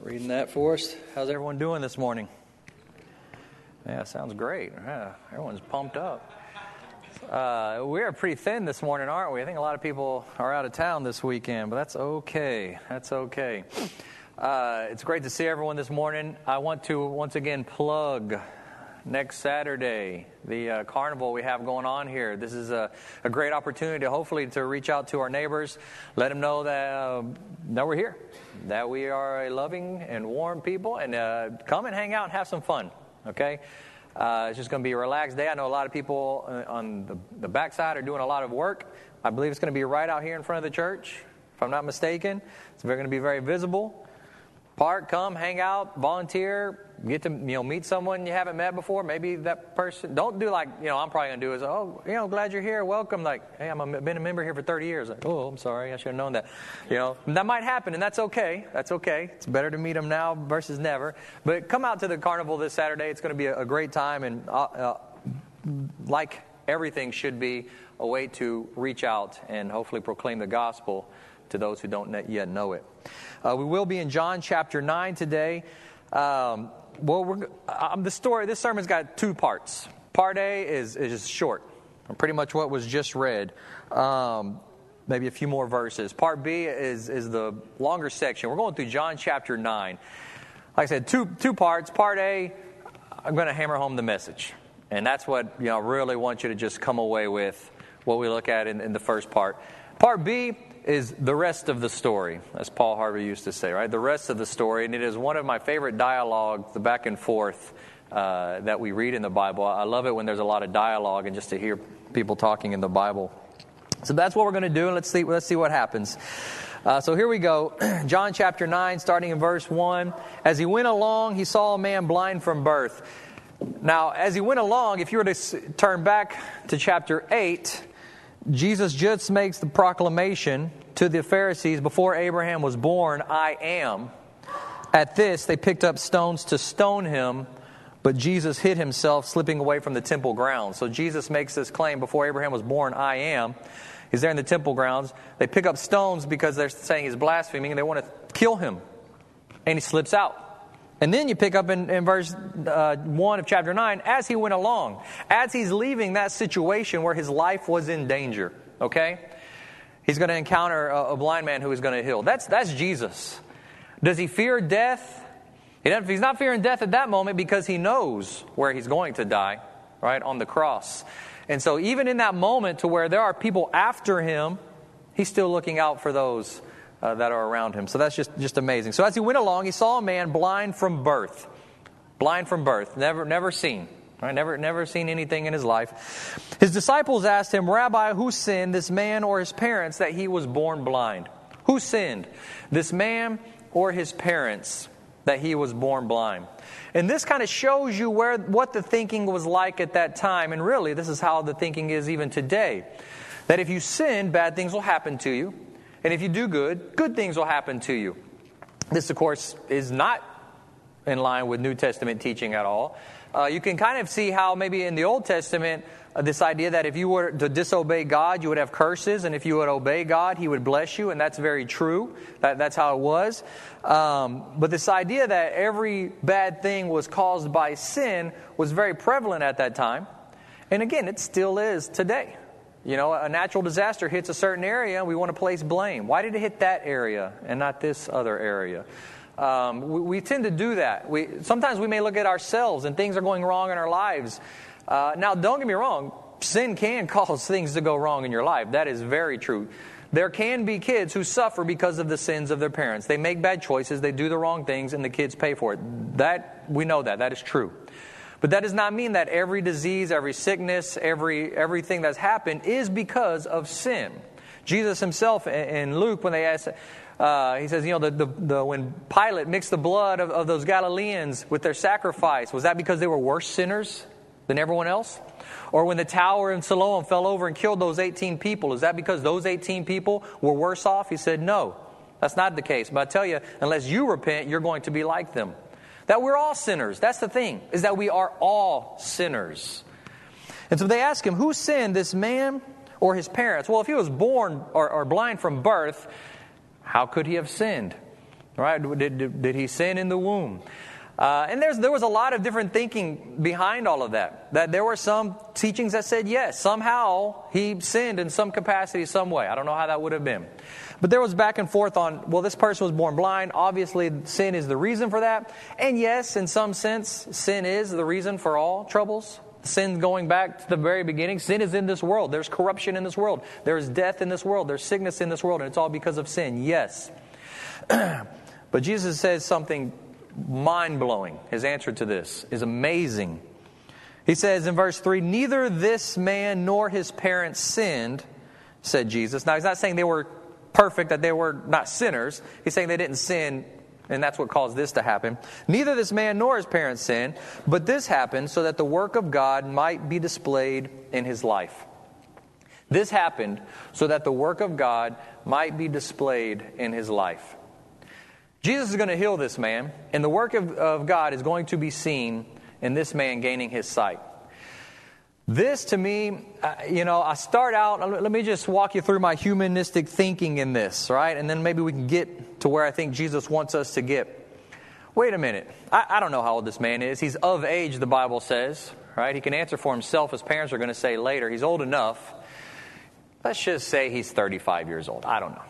reading that for us. How's everyone doing this morning? Yeah, sounds great. Yeah, everyone's pumped up. We are pretty thin this morning, aren't we? I think a lot of people are out of town this weekend, but that's okay. That's okay. It's great to see everyone this morning. I want to once again plug next Saturday, the carnival we have going on here. This is a great opportunity, hopefully, to reach out to our neighbors, let them know that we're here, that we are a loving and warm people, and come and hang out and have some fun, okay? It's just going to be a relaxed day. I know a lot of people on the backside are doing a lot of work. I believe it's going to be right out here in front of the church, if I'm not mistaken. It's going to be very visible. Park, come, hang out, volunteer, get to meet someone you haven't met before. Maybe that person. Don't do like I'm probably gonna do is glad you're here, welcome. Like, hey, I've been a member here for 30 years. Like, oh, I'm sorry, I should have known that. That might happen, and that's okay. That's okay. It's better to meet them now versus never. But come out to the carnival this Saturday. It's going to be a great time, and like everything should be a way to reach out and hopefully proclaim the gospel to those who don't yet know it. We will be in John chapter 9 today. This sermon's got two parts. Part A is just short, pretty much what was just read. Maybe a few more verses. Part B is the longer section. We're going through John chapter 9. Like I said, two parts. Part A, I'm going to hammer home the message. And that's what I really want you to just come away with, what we look at in the first part. Part B is the rest of the story, as Paul Harvey used to say, right? The rest of the story, and it is one of my favorite dialogue, the back and forth that we read in the Bible. I love it when there's a lot of dialogue and just to hear people talking in the Bible. So that's what we're going to do, and let's see what happens. So here we go. John chapter 9, starting in verse 1. As he went along, he saw a man blind from birth. Now, as he went along, if you were to turn back to chapter 8, Jesus just makes the proclamation to the Pharisees, before Abraham was born, I am. At this, they picked up stones to stone him, but Jesus hid himself, slipping away from the temple grounds. So Jesus makes this claim, before Abraham was born, I am. He's there in the temple grounds. They pick up stones because they're saying he's blaspheming, and they want to kill him. And he slips out. And then you pick up in verse 1 of chapter 9, as he went along, as he's leaving that situation where his life was in danger, okay? He's going to encounter a blind man who is going to heal. That's Jesus. Does he fear death? He's not fearing death at that moment because he knows where he's going to die, right, on the cross. And so even in that moment to where there are people after him, he's still looking out for those that are around him. So that's just amazing. So as he went along, he saw a man blind from birth. Blind from birth. Never seen. Right? Never seen anything in his life. His disciples asked him, Rabbi, who sinned, this man or his parents, that he was born blind? Who sinned, this man or his parents, that he was born blind? And this kind of shows you what the thinking was like at that time. And really, this is how the thinking is even today. That if you sin, bad things will happen to you. And if you do good things will happen to you. This, of course, is not in line with New Testament teaching at all. You can kind of see how maybe in the Old Testament, this idea that if you were to disobey God, you would have curses. And if you would obey God, He would bless you. And that's very true. That's how it was. But this idea that every bad thing was caused by sin was very prevalent at that time. And again, it still is today. A natural disaster hits a certain area, and we want to place blame. Why did it hit that area and not this other area? We tend to do that. Sometimes we may look at ourselves and things are going wrong in our lives. Now, don't get me wrong. Sin can cause things to go wrong in your life. That is very true. There can be kids who suffer because of the sins of their parents. They make bad choices, they do the wrong things, and the kids pay for it. We know that. That is true. But that does not mean that every disease, every sickness, everything that's happened is because of sin. Jesus himself in Luke, when they asked, he says, when Pilate mixed the blood of those Galileans with their sacrifice, was that because they were worse sinners than everyone else? Or when the tower in Siloam fell over and killed those 18 people, is that because those 18 people were worse off? He said, no, that's not the case. But I tell you, unless you repent, you're going to be like them. That we're all sinners. That's the thing, is that we are all sinners. And so they ask him, who sinned, this man or his parents? Well, if he was born or blind from birth, how could he have sinned? Right? Did he sin in the womb? And there was a lot of different thinking behind all of that. That there were some teachings that said yes, somehow he sinned in some capacity, some way. I don't know how that would have been. But there was back and forth on, well, this person was born blind. Obviously, sin is the reason for that. And yes, in some sense, sin is the reason for all troubles. Sin going back to the very beginning. Sin is in this world. There's corruption in this world. There's death in this world. There's sickness in this world. And it's all because of sin. Yes. But Jesus says something mind-blowing. His answer to this is amazing. He says in verse 3, neither this man nor his parents sinned, said Jesus. Now, he's not saying they were perfect, that they were not sinners. He's saying they didn't sin, and that's what caused this to happen. Neither this man nor his parents sinned, but this happened so that the work of God might be displayed in his life. This happened so that the work of God might be displayed in his life. Jesus is going to heal this man, and the work of God is going to be seen in this man gaining his sight. This, to me, I start out, let me just walk you through my humanistic thinking in this, right? And then maybe we can get to where I think Jesus wants us to get. Wait a minute. I don't know how old this man is. He's of age, the Bible says, right? He can answer for himself, his parents are going to say later. He's old enough. Let's just say he's 35 years old. I don't know.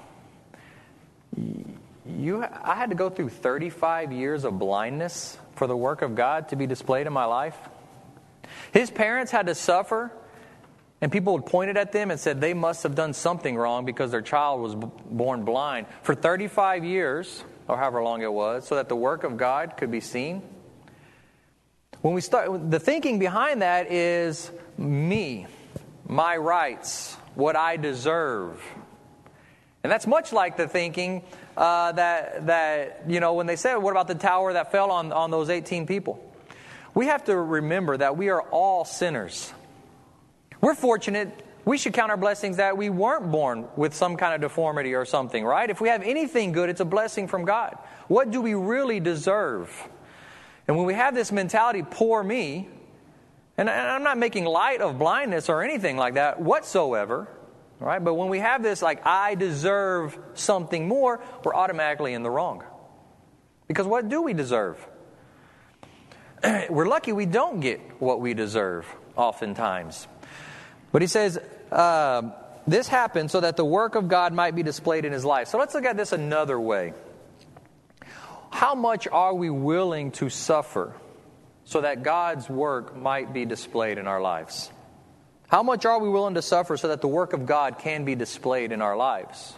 I had to go through 35 years of blindness for the work of God to be displayed in my life. His parents had to suffer, and people had pointed at them and said they must have done something wrong because their child was born blind for 35 years, or however long it was, so that the work of God could be seen. When we start, the thinking behind that is me, my rights, what I deserve. And that's much like the thinking that when they said, what about the tower that fell on those 18 people? We have to remember that we are all sinners. We're fortunate. We should count our blessings that we weren't born with some kind of deformity or something, right? If we have anything good, it's a blessing from God. What do we really deserve? And when we have this mentality, poor me, and I'm not making light of blindness or anything like that whatsoever, right? But when we have this, like, I deserve something more, we're automatically in the wrong. Because what do we deserve? We're lucky we don't get what we deserve oftentimes. But he says, this happened so that the work of God might be displayed in his life. So let's look at this another way. How much are we willing to suffer so that God's work might be displayed in our lives? How much are we willing to suffer so that the work of God can be displayed in our lives?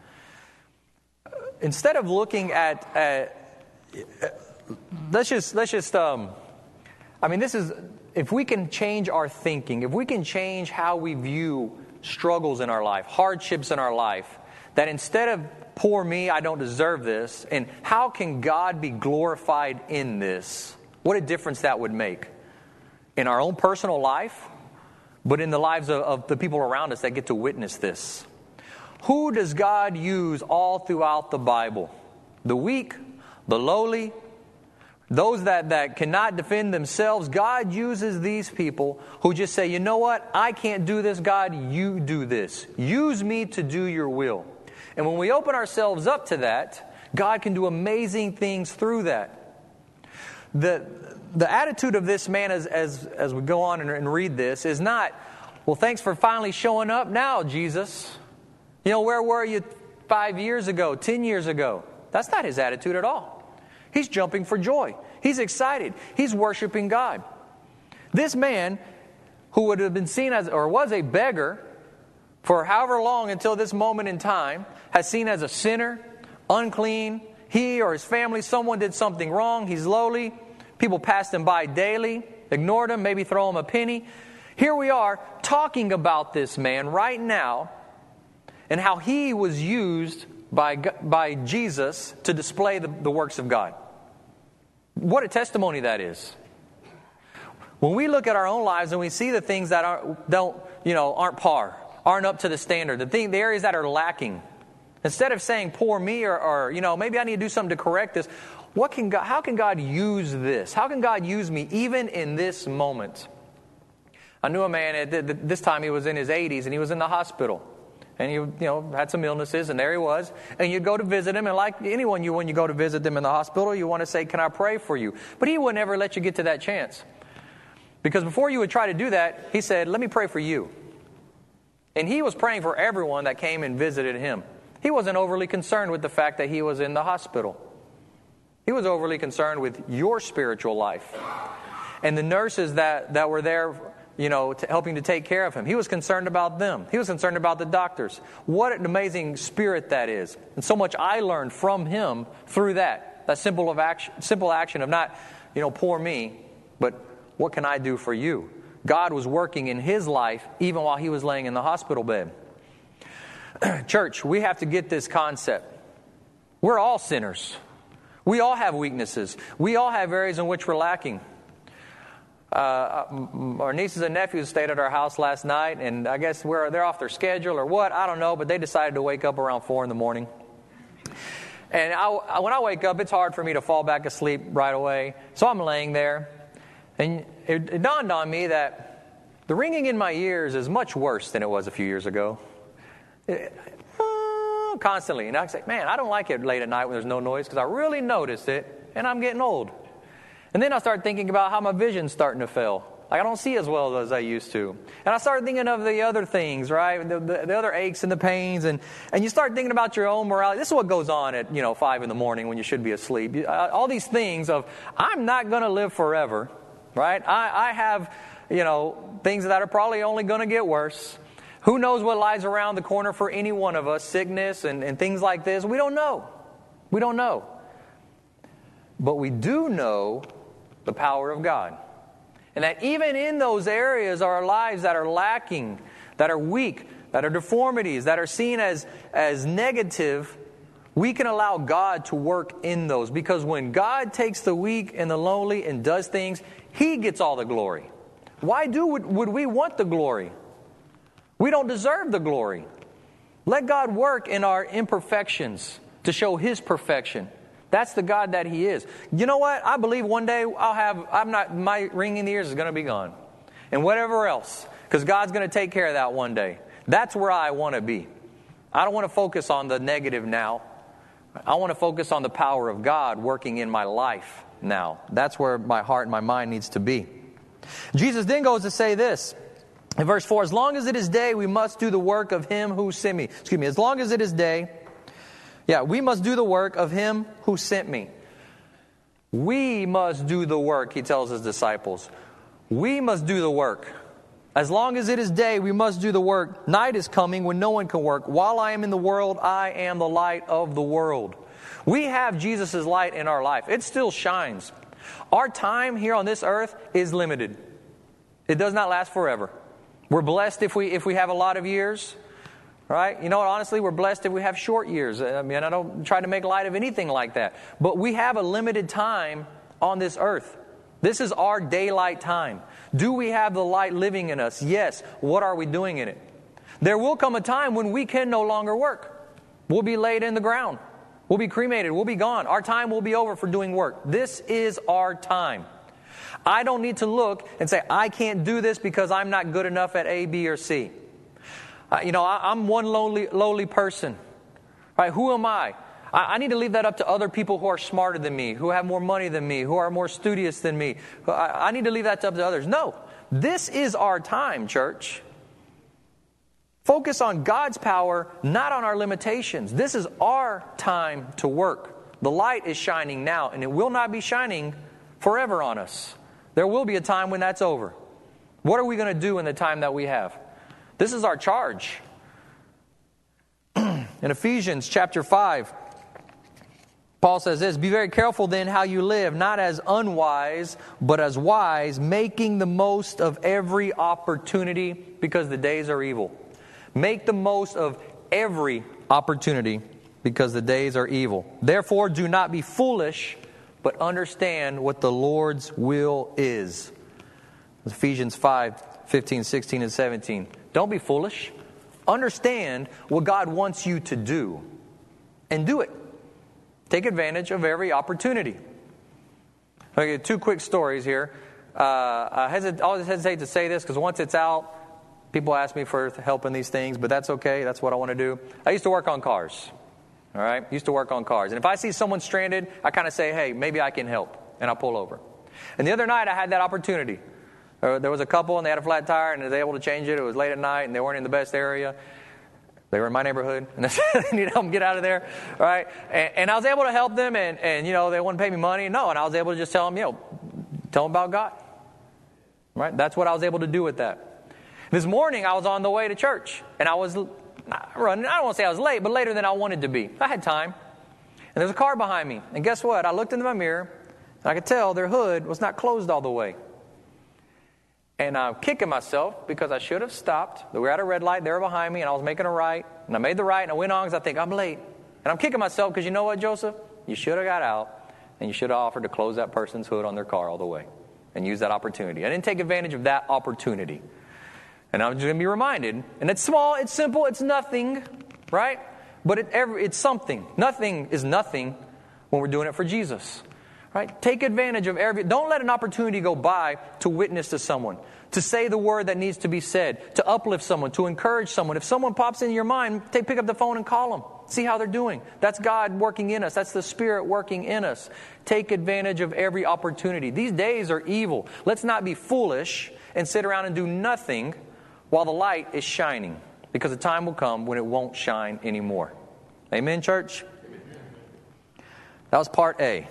Instead of looking at let's just this is, if we can change our thinking, if we can change how we view struggles in our life, hardships in our life, that instead of poor me, I don't deserve this, and how can God be glorified in this? What a difference that would make in our own personal life, but in the lives of the people around us that get to witness this. Who does God use all throughout the Bible? The weak, the lowly, those that cannot defend themselves. God uses these people who just say, you know what, I can't do this, God, you do this. Use me to do your will. And when we open ourselves up to that, God can do amazing things through that. The attitude of this man as we go on and read this is not, well, thanks for finally showing up now, Jesus. Where were you 5 years ago, 10 years ago? That's not his attitude at all. He's jumping for joy. He's excited. He's worshiping God. This man, who would have been seen as, or was a beggar for however long until this moment in time, has seen as a sinner, unclean. He or his family, someone did something wrong. He's lowly. People passed him by daily, ignored him, maybe throw him a penny. Here we are talking about this man right now and how he was used by Jesus to display the works of God. What a testimony that is. When we look at our own lives and we see the things that aren't par, aren't up to the standard, the areas that are lacking, instead of saying poor me or maybe I need to do something to correct this, how can God use this? How can God use me even in this moment? I knew a man at this time, he was in his 80s and he was in the hospital. and he had some illnesses, and there he was. And you'd go to visit him, and like anyone, when you go to visit them in the hospital, you want to say, "Can I pray for you?" But he would never let you get to that chance. Because before you would try to do that, he said, "Let me pray for you." And he was praying for everyone that came and visited him. He wasn't overly concerned with the fact that he was in the hospital. He was overly concerned with your spiritual life. And the nurses that were there, helping to take care of him, he was concerned about them. He was concerned about the doctors. What an amazing spirit that is. And so much I learned from him through that simple action of not, poor me, but what can I do for you? God was working in his life even while he was laying in the hospital bed. Church, we have to get this concept. We're all sinners. We all have weaknesses. We all have areas in which we're lacking. Our nieces and nephews stayed at our house last night, and I guess they're off their schedule or what, I don't know, but they decided to wake up around 4 in the morning. And when I wake up, it's hard for me to fall back asleep right away. So I'm laying there, and it dawned on me that the ringing in my ears is much worse than it was a few years ago. Constantly. And I say, man, I don't like it late at night when there's no noise because I really noticed it, and I'm getting old. And then I start thinking about how my vision's starting to fail. Like I don't see as well as I used to. And I started thinking of the other things, right? The other aches and the pains. And you start thinking about your own morality. This is what goes on at 5 in the morning when you should be asleep. All these things of, I'm not going to live forever, right? I have, things that are probably only going to get worse. Who knows what lies around the corner for any one of us, sickness and things like this. We don't know. We don't know. But we do know the power of God. And that even in those areas of our lives that are lacking, that are weak, that are deformities, that are seen as negative, we can allow God to work in those. Because when God takes the weak and the lonely and does things, He gets all the glory. Why would we want the glory? We don't deserve the glory. Let God work in our imperfections to show His perfection. That's the God that He is. You know what? I believe one day my ringing in the ears is going to be gone. And whatever else. Because God's going to take care of that one day. That's where I want to be. I don't want to focus on the negative now. I want to focus on the power of God working in my life now. That's where my heart and my mind needs to be. Jesus then goes to say this. In verse 4, as long as it is day, we must do the work of Him who sent me. As long as it is day, we must do the work of Him who sent me. We must do the work, He tells His disciples. We must do the work. As long as it is day, we must do the work. Night is coming when no one can work. While I am in the world, I am the light of the world. We have Jesus' light in our life. It still shines. Our time here on this earth is limited. It does not last forever. We're blessed if we have a lot of years. Right? Honestly, we're blessed if we have short years. I don't try to make light of anything like that. But we have a limited time on this earth. This is our daylight time. Do we have the light living in us? Yes. What are we doing in it? There will come a time when we can no longer work. We'll be laid in the ground. We'll be cremated. We'll be gone. Our time will be over for doing work. This is our time. I don't need to look and say, I can't do this because I'm not good enough at A, B, or C. I'm one lowly person. Right? Who am I? I need to leave that up to other people who are smarter than me, who have more money than me, who are more studious than me. I need to leave that up to others. No, this is our time, church. Focus on God's power, not on our limitations. This is our time to work. The light is shining now, and it will not be shining forever on us. There will be a time when that's over. What are we going to do in the time that we have? This is our charge. In Ephesians chapter 5, Paul says this, be very careful then how you live, not as unwise, but as wise, making the most of every opportunity because the days are evil. Make the most of every opportunity because the days are evil. Therefore, do not be foolish, but understand what the Lord's will is. Ephesians 5, 15, 16, and 17. Don't be foolish. Understand what God wants you to do. And do it. Take advantage of every opportunity. Okay, 2 quick stories here. I always hesitate to say this because once it's out, People ask me for help in these things, but that's okay. That's what I want to do. I used to work on cars. All right? Used to work on cars. And if I see someone stranded, I kind of say, hey, maybe I can help. And I'll pull over. And the other night, I had that opportunity. There was a couple, and they had a flat tire, and they were able to change it. It was late at night, and they weren't in the best area. They were in my neighborhood, and I need to help them get out of there. All right? And I was able to help them, and they wouldn't pay me money. No, and I was able to just tell them, tell them about God. Right? That's what I was able to do with that. This morning, I was on the way to church, and I was running. I don't want to say I was late, but later than I wanted to be. I had time. And there was a car behind me. And guess what? I looked into my mirror, and I could tell their hood was not closed all the way. And I'm kicking myself because I should have stopped. They were at a red light. They were behind me, and I was making a right. And I made the right, and I went on because I think I'm late. And I'm kicking myself because you know what, Joseph? You should have got out, and you should have offered to close that person's hood on their car all the way and use that opportunity. I didn't take advantage of that opportunity. And I'm just going to be reminded. And it's small, it's simple, it's nothing, right? But it's something. Nothing is nothing when we're doing it for Jesus. Right? Take advantage of don't let an opportunity go by to witness to someone, to say the word that needs to be said, to uplift someone, to encourage someone. If someone pops into your mind, pick up the phone and call them. See how they're doing. That's God working in us. That's the Spirit working in us. Take advantage of every opportunity. These days are evil. Let's not be foolish and sit around and do nothing while the light is shining, because the time will come when it won't shine anymore. Amen, church? That was part A.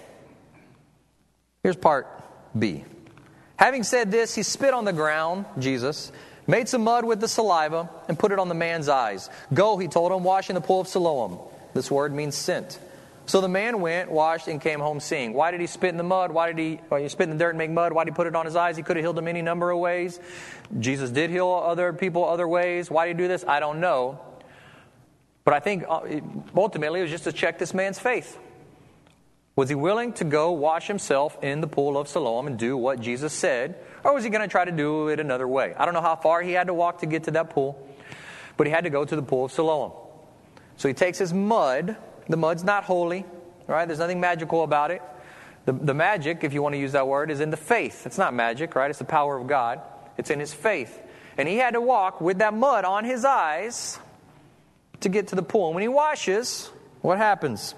Here's part B. Having said this, he spit on the ground, Jesus, made some mud with the saliva, and put it on the man's eyes. Go, he told him, wash in the pool of Siloam. This word means sent. So the man went, washed, and came home seeing. Why did he spit in the mud? Why did he spit in the dirt and make mud? Why did he put it on his eyes? He could have healed him any number of ways. Jesus did heal other people other ways. Why did he do this? I don't know. But I think ultimately it was just to check this man's faith. Was he willing to go wash himself in the pool of Siloam and do what Jesus said? Or was he going to try to do it another way? I don't know how far he had to walk to get to that pool, but he had to go to the pool of Siloam. So he takes his mud. The mud's not holy, right? There's nothing magical about it. The magic, if you want to use that word, is in the faith. It's not magic, right? It's the power of God. It's in his faith. And he had to walk with that mud on his eyes to get to the pool. And when he washes, what happens?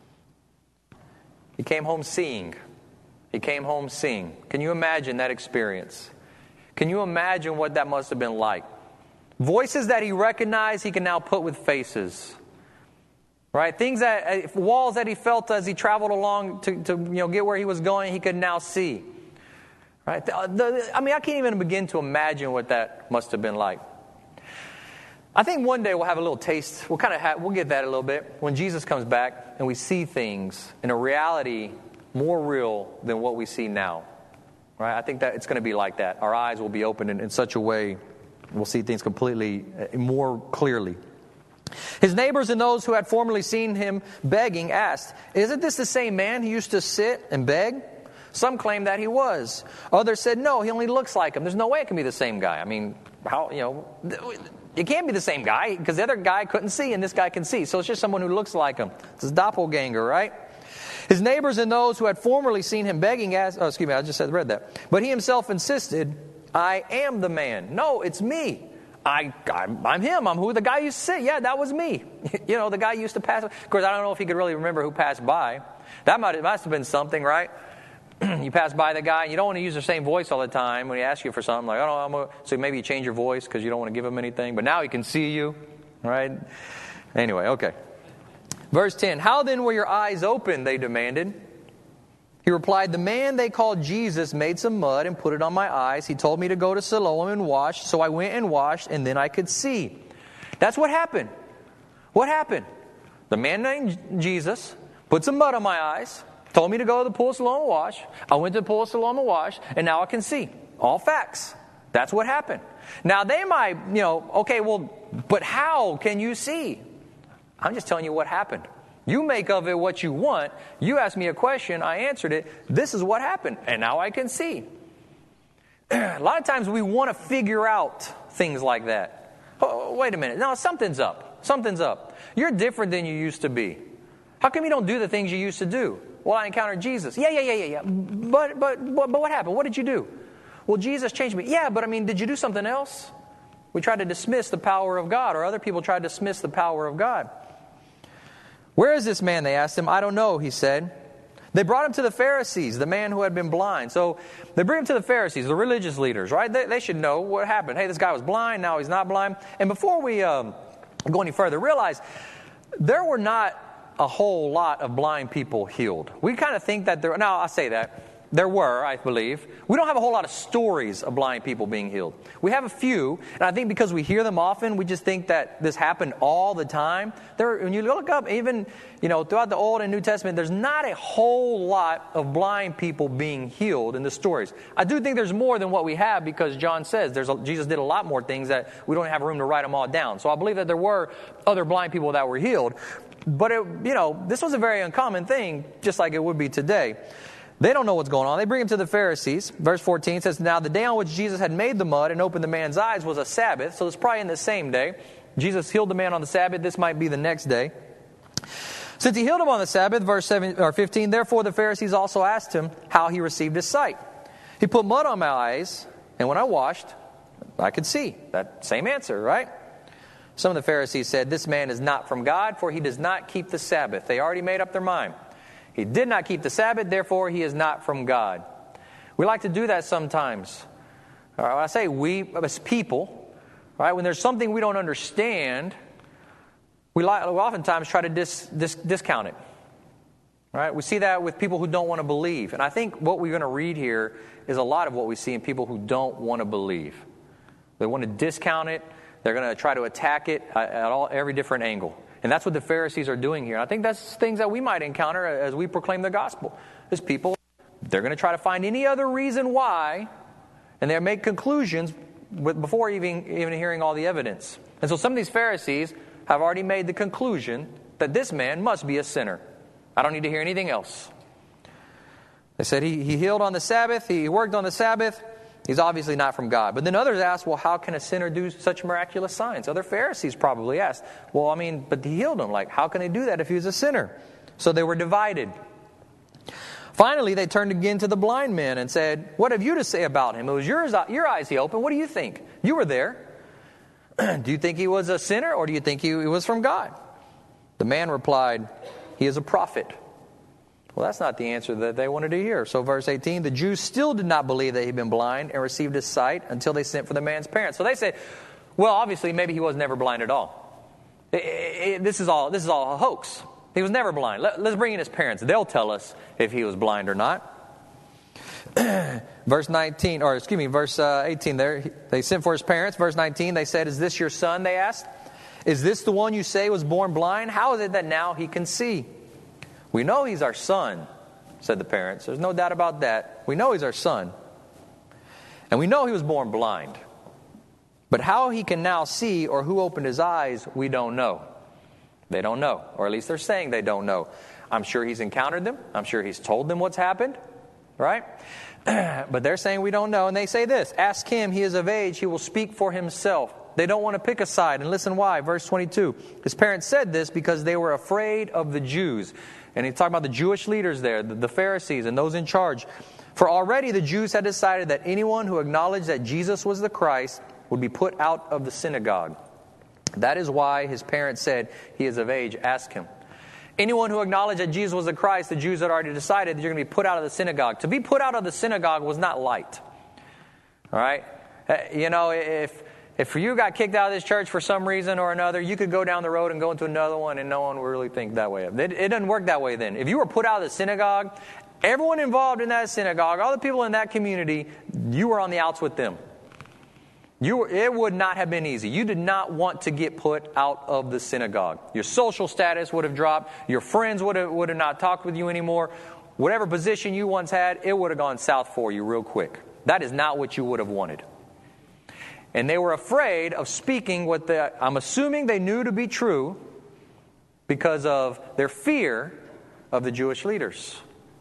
He came home seeing. He came home seeing. Can you imagine that experience? Can you imagine what that must have been like? Voices that he recognized, he can now put with faces. Right? Walls that he felt as he traveled along to get where he was going, he could now see. Right? I can't even begin to imagine what that must have been like. I think one day we'll have a little taste. We'll get that a little bit when Jesus comes back and we see things in a reality more real than what we see now. Right? I think that it's going to be like that. Our eyes will be opened in such a way we'll see things completely more clearly. His neighbors and those who had formerly seen him begging asked, "Isn't this the same man who used to sit and beg?" Some claimed that he was. Others said, "No, he only looks like him. There's no way it can be the same guy." I mean, it can't be the same guy because the other guy couldn't see and this guy can see. So it's just someone who looks like him. It's his doppelganger, right? His neighbors and those who had formerly seen him begging asked, I just read that. But he himself insisted, "I am the man. No, it's me. I'm him. I'm who the guy used to sit. Yeah, that was me." The guy used to pass. Of course, I don't know if he could really remember who passed by. That must have been something, right? You pass by the guy, and you don't want to use the same voice all the time when he asks you for something. Like, so maybe you change your voice because you don't want to give him anything. But now he can see you, right? Anyway, okay. Verse 10, "How then were your eyes open?" they demanded. He replied, "The man they called Jesus made some mud and put it on my eyes. He told me to go to Siloam and wash, so I went and washed, and then I could see." That's what happened. What happened? The man named Jesus put some mud on my eyes, told me to go to the pool of Siloam and wash. I went to the pool of Siloam and washed, and now I can see. All facts. That's what happened. Now they might, but how can you see? I'm just telling you what happened. You make of it what you want. You asked me a question, I answered it. This is what happened, and now I can see. A lot of times we want to figure out things like that. Oh, wait a minute. No, something's up. Something's up. You're different than you used to be. How come you don't do the things you used to do? Well, I encountered Jesus. Yeah. But what happened? What did you do? Well, Jesus changed me. Yeah, but did you do something else? We try to dismiss the power of God, or other people try to dismiss the power of God. Where is this man? They asked him. I don't know, he said. They brought him to the Pharisees, the man who had been blind. So they bring him to the Pharisees, the religious leaders, right? They should know what happened. Hey, this guy was blind, now he's not blind. And before we go any further, realize there were not a whole lot of blind people healed. We kind of think that now I say that. There were, I believe. We don't have a whole lot of stories of blind people being healed. We have a few, and I think because we hear them often, we just think that this happened all the time. When you look up, even throughout the Old and New Testament, there's not a whole lot of blind people being healed in the stories. I do think there's more than what we have because John says Jesus did a lot more things that we don't have room to write them all down. So I believe that there were other blind people that were healed. But this was a very uncommon thing, just like it would be today. They don't know what's going on. They bring him to the Pharisees. Verse 14 says, Now the day on which Jesus had made the mud and opened the man's eyes was a Sabbath. So it's probably in the same day. Jesus healed the man on the Sabbath. This might be the next day. Since he healed him on the Sabbath, verse 15, therefore the Pharisees also asked him how he received his sight. He put mud on my eyes, and when I washed, I could see. That same answer, right? Some of the Pharisees said, This man is not from God, for he does not keep the Sabbath. They already made up their mind. He did not keep the Sabbath, therefore he is not from God. We like to do that sometimes. When I say we, as people, right? When there's something we don't understand, we oftentimes try to discount it. Right? We see that with people who don't want to believe. And I think what we're going to read here is a lot of what we see in people who don't want to believe. They want to discount it. They're going to try to attack it at every different angle. And that's what the Pharisees are doing here. And I think that's things that we might encounter as we proclaim the gospel. There's people, they're going to try to find any other reason why, and they'll make conclusions before even hearing all the evidence. And so some of these Pharisees have already made the conclusion that this man must be a sinner. I don't need to hear anything else. They said he healed on the Sabbath, he worked on the Sabbath. He's obviously not from God. But then others asked, well, how can a sinner do such miraculous signs? Other Pharisees probably asked, but he healed him. Like, how can they do that if he was a sinner? So they were divided. Finally, they turned again to the blind man and said, what have you to say about him? It was your eyes he opened. What do you think? You were there. Do you think he was a sinner, or do you think he was from God? The man replied, he is a prophet. Well, that's not the answer that they wanted to hear. So verse 18, the Jews still did not believe that he'd been blind and received his sight until they sent for the man's parents. So they said, well, obviously, maybe he was never blind at all. This is all a hoax. He was never blind. Let's bring in his parents. They'll tell us if he was blind or not. Verse 18 there, they sent for his parents. Verse 19, they said, is this your son, they asked? Is this the one you say was born blind? How is it that now he can see? We know he's our son, said the parents. There's no doubt about that. We know he's our son. And we know he was born blind. But how he can now see or who opened his eyes, we don't know. They don't know. Or at least they're saying they don't know. I'm sure he's encountered them. I'm sure he's told them what's happened. Right? But they're saying we don't know. And they say this, ask him, he is of age, he will speak for himself. They don't want to pick a side. And listen why. Verse 22. His parents said this because they were afraid of the Jews. And he's talking about the Jewish leaders there, the Pharisees and those in charge. For already the Jews had decided that anyone who acknowledged that Jesus was the Christ would be put out of the synagogue. That is why his parents said, he is of age, ask him. Anyone who acknowledged that Jesus was the Christ, the Jews had already decided that you're going to be put out of the synagogue. To be put out of the synagogue was not light. All right? If you got kicked out of this church for some reason or another, you could go down the road and go into another one and no one would really think that way. It doesn't work that way then. If you were put out of the synagogue, everyone involved in that synagogue, all the people in that community, you were on the outs with them. It would not have been easy. You did not want to get put out of the synagogue. Your social status would have dropped. Your friends would have not talked with you anymore. Whatever position you once had, it would have gone south for you real quick. That is not what you would have wanted. And they were afraid of speaking what I'm assuming they knew to be true because of their fear of the Jewish leaders.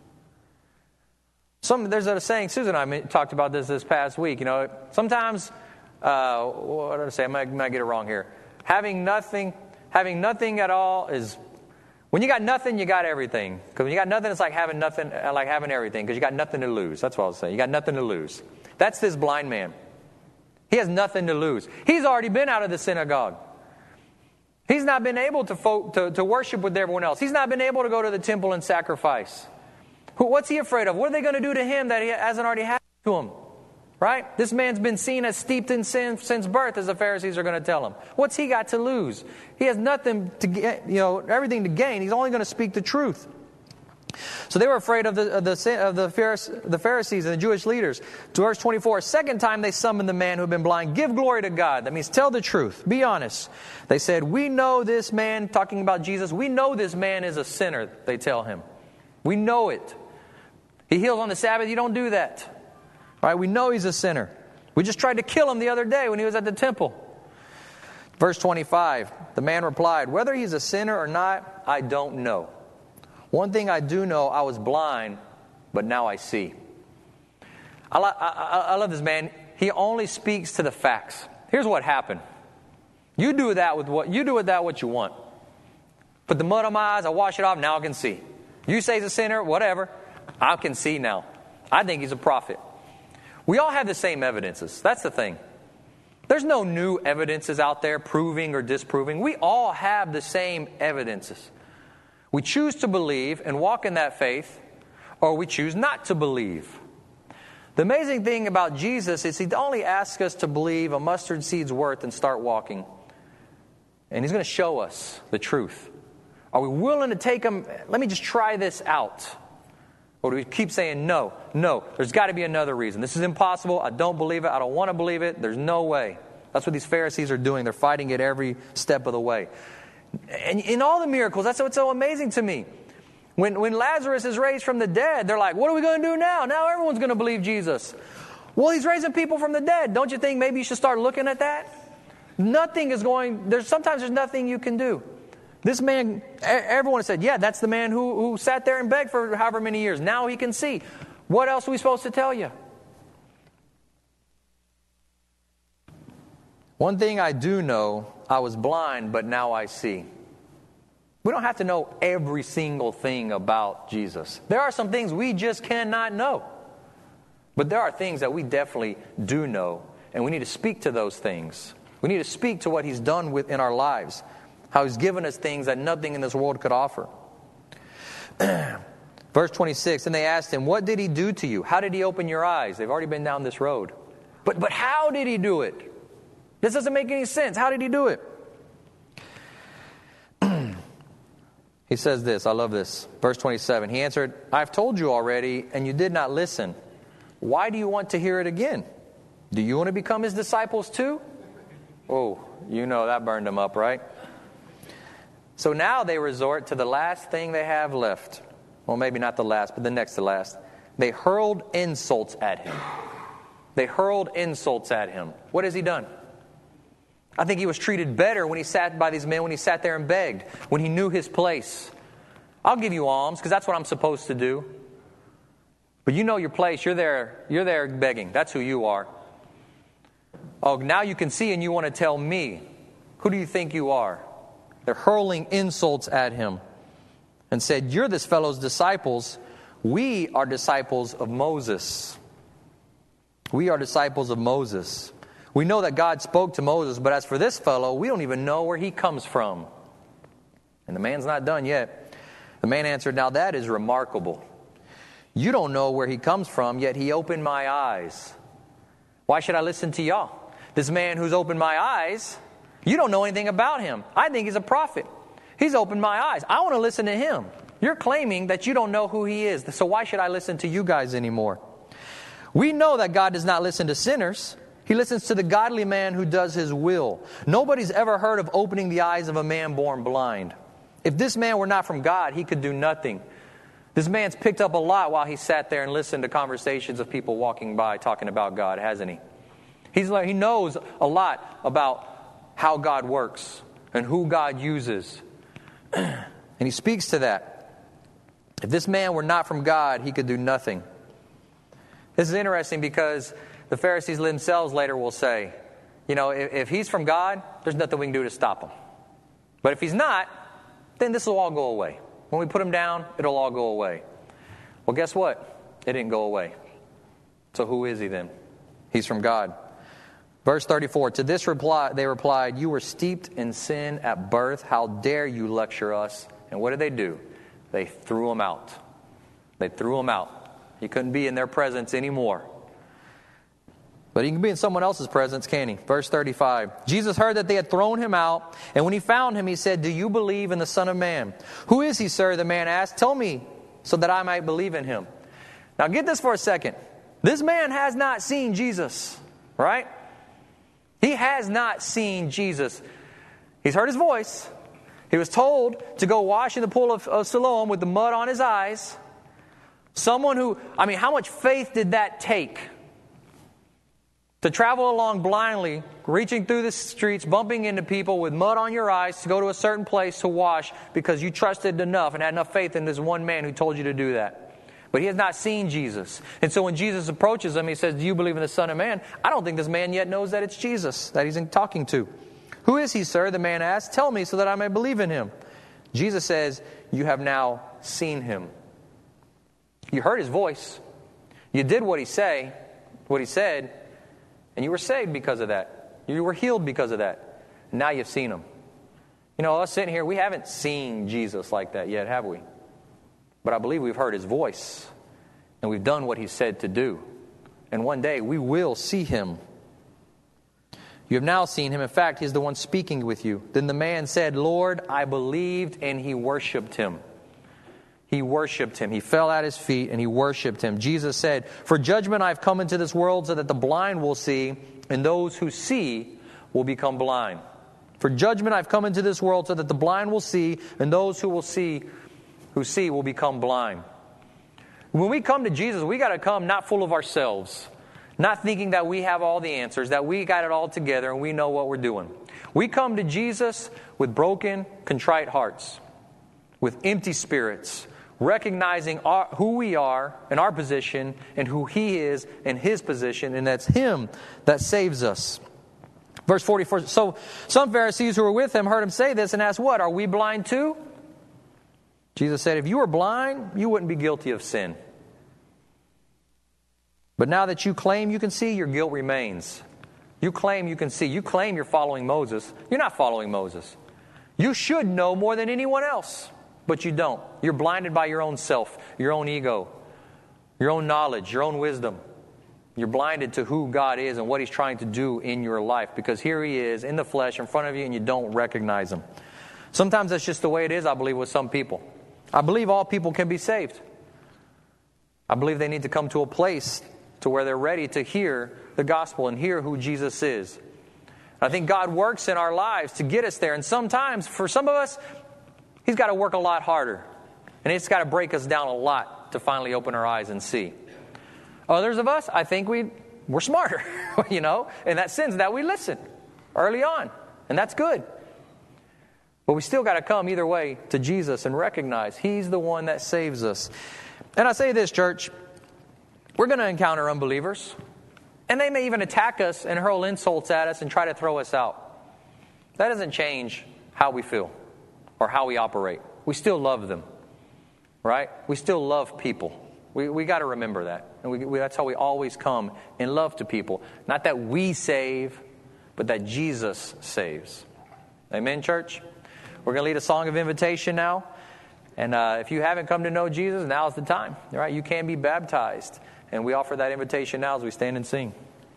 There's a saying, Susan and I talked about this past week. Sometimes, what did I say? I might get it wrong here. Having nothing at all is, when you got nothing, you got everything. Because when you got nothing, it's like having nothing, like having everything. Because you got nothing to lose. That's what I was saying. You got nothing to lose. That's this blind man. He has nothing to lose. He's already been out of the synagogue. He's not been able to worship with everyone else. He's not been able to go to the temple and sacrifice. What's he afraid of? What are they going to do to him that he hasn't already happened to him? Right? This man's been seen as steeped in sin since birth, as the Pharisees are going to tell him. What's he got to lose? He has nothing to get, everything to gain. He's only going to speak the truth. So they were afraid of the Pharisees and the Jewish leaders. To verse 24, second time they summoned the man who had been blind. Give glory to God. That means tell the truth. Be honest. They said, we know this man, talking about Jesus, we know this man is a sinner, they tell him. We know it. He heals on the Sabbath. You don't do that. All right, we know he's a sinner. We just tried to kill him the other day when he was at the temple. Verse 25, the man replied, whether he's a sinner or not, I don't know. One thing I do know, I was blind, but now I see. I love this man. He only speaks to the facts. Here's what happened. You do with that what you want. Put the mud on my eyes, I wash it off, now I can see. You say he's a sinner, whatever, I can see now. I think he's a prophet. We all have the same evidences. That's the thing. There's no new evidences out there proving or disproving. We all have the same evidences. We choose to believe and walk in that faith, or we choose not to believe. The amazing thing about Jesus is He only asks us to believe a mustard seed's worth and start walking. And He's going to show us the truth. Are we willing to take Him? Let me just try this out. Or do we keep saying, no, there's got to be another reason. This is impossible. I don't believe it. I don't want to believe it. There's no way. That's what these Pharisees are doing. They're fighting it every step of the way. And in all the miracles, that's what's so amazing to me. When Lazarus is raised from the dead, they're like, what are we going to do now? Now everyone's going to believe Jesus. Well, He's raising people from the dead. Don't you think maybe you should start looking at that? Sometimes there's nothing you can do. This man, everyone said, yeah, that's the man who sat there and begged for however many years. Now he can see. What else are we supposed to tell you? One thing I do know, I was blind, but now I see. We don't have to know every single thing about Jesus. There are some things we just cannot know. But there are things that we definitely do know, and we need to speak to those things. We need to speak to what He's done in our lives, how He's given us things that nothing in this world could offer. Verse 26, and they asked Him, what did He do to you? How did He open your eyes? They've already been down this road. But how did He do it? This doesn't make any sense. How did He do it? He says this, I love this. Verse 27, He answered, I've told you already, and you did not listen. Why do you want to hear it again? Do you want to become His disciples too? Oh, you know that burned them up, right? So now they resort to the last thing they have left. Well, maybe not the last, but the next to last. They hurled insults at Him. They hurled insults at Him. What has He done? I think He was treated better when He sat by these men, when He sat there and begged, when He knew His place. I'll give you alms because that's what I'm supposed to do. But you know your place. You're there begging. That's who you are. Oh, now you can see and you want to tell me. Who do you think you are? They're hurling insults at Him and said, you're this fellow's disciples. We are disciples of Moses. We are disciples of Moses. We know that God spoke to Moses, but as for this fellow, we don't even know where he comes from. And the man's not done yet. The man answered, now that is remarkable. You don't know where he comes from, yet he opened my eyes. Why should I listen to y'all? This man who's opened my eyes, you don't know anything about him. I think he's a prophet. He's opened my eyes. I want to listen to him. You're claiming that you don't know who he is, so why should I listen to you guys anymore? We know that God does not listen to sinners. He listens to the godly man who does His will. Nobody's ever heard of opening the eyes of a man born blind. If this man were not from God, he could do nothing. This man's picked up a lot while he sat there and listened to conversations of people walking by talking about God, hasn't he? He knows a lot about how God works and who God uses. And he speaks to that. If this man were not from God, he could do nothing. This is interesting because the Pharisees themselves later will say, if he's from God, there's nothing we can do to stop him. But if he's not, then this will all go away. When we put him down, it'll all go away. Well, guess what? It didn't go away. So who is he then? He's from God. Verse 34, to this they replied, you were steeped in sin at birth. How dare you lecture us? And what did they do? They threw him out. They threw him out. He couldn't be in their presence anymore. But he can be in someone else's presence, can't he? Verse 35, Jesus heard that they had thrown him out, and when he found him, he said, do you believe in the Son of Man? Who is he, sir? The man asked. Tell me, so that I might believe in him. Now get this for a second. This man has not seen Jesus, right? He has not seen Jesus. He's heard his voice. He was told to go wash in the pool of Siloam with the mud on his eyes. Someone who, how much faith did that take? To travel along blindly, reaching through the streets, bumping into people with mud on your eyes to go to a certain place to wash because you trusted enough and had enough faith in this one man who told you to do that. But he has not seen Jesus. And so when Jesus approaches him, he says, do you believe in the Son of Man? I don't think this man yet knows that it's Jesus that he's talking to. Who is he, sir? The man asked. Tell me so that I may believe in him. Jesus says, you have now seen him. You heard his voice. You did what he said, and you were saved because of that. You were healed because of that. And now you've seen him. Us sitting here, we haven't seen Jesus like that yet, have we? But I believe we've heard his voice, and we've done what he said to do. And one day we will see him. You have now seen him. In fact, he's the one speaking with you. Then the man said, Lord, I believed, and he worshipped him. He worshipped him. He fell at his feet and he worshipped him. Jesus said, for judgment I have come into this world so that the blind will see, and those who see will become blind. For judgment I have come into this world so that the blind will see, and those who see will become blind. When we come to Jesus, we got to come not full of ourselves, not thinking that we have all the answers, that we got it all together and we know what we're doing. We come to Jesus with broken, contrite hearts, with empty spirits, recognizing who we are in our position and who he is in his position, and that's him that saves us. Verse 44, so some Pharisees who were with him heard him say this and asked, what, are we blind too? Jesus said, if you were blind, you wouldn't be guilty of sin. But now that you claim you can see, your guilt remains. You claim you can see. You claim you're following Moses. You're not following Moses. You should know more than anyone else. But you don't. You're blinded by your own self, your own ego, your own knowledge, your own wisdom. You're blinded to who God is and what he's trying to do in your life, because here he is in the flesh in front of you and you don't recognize him. Sometimes that's just the way it is, I believe, with some people. I believe all people can be saved. I believe they need to come to a place to where they're ready to hear the gospel and hear who Jesus is. I think God works in our lives to get us there. And sometimes, for some of us, he's got to work a lot harder. And it's got to break us down a lot to finally open our eyes and see. Others of us, I think we're smarter, in that sense that we listen early on. And that's good. But we still got to come either way to Jesus and recognize he's the one that saves us. And I say this, church, we're going to encounter unbelievers. And they may even attack us and hurl insults at us and try to throw us out. That doesn't change how we feel or how we operate. We still love them, right? We still love people. We got to remember that. And that's how we always come in love to people. Not that we save, but that Jesus saves. Amen, church? We're going to lead a song of invitation now. And if you haven't come to know Jesus, now's the time. All right? You can be baptized. And we offer that invitation now as we stand and sing.